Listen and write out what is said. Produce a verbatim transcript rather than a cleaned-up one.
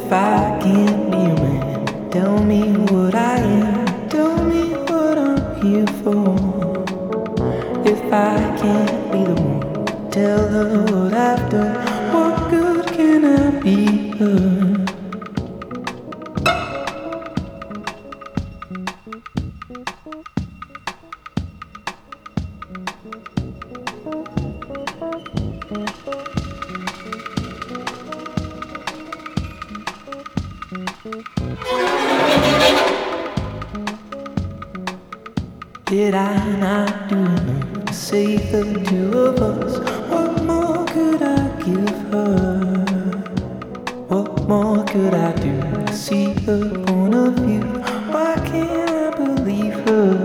If I can't be a man, tell me what I am, tell me what I'm here for. If I can't be the one, tell her what I've done, what good can I be her? Did I not do enough to save the two of us? What more could I give her? What more could I do to see her point of view? Why can't I believe her?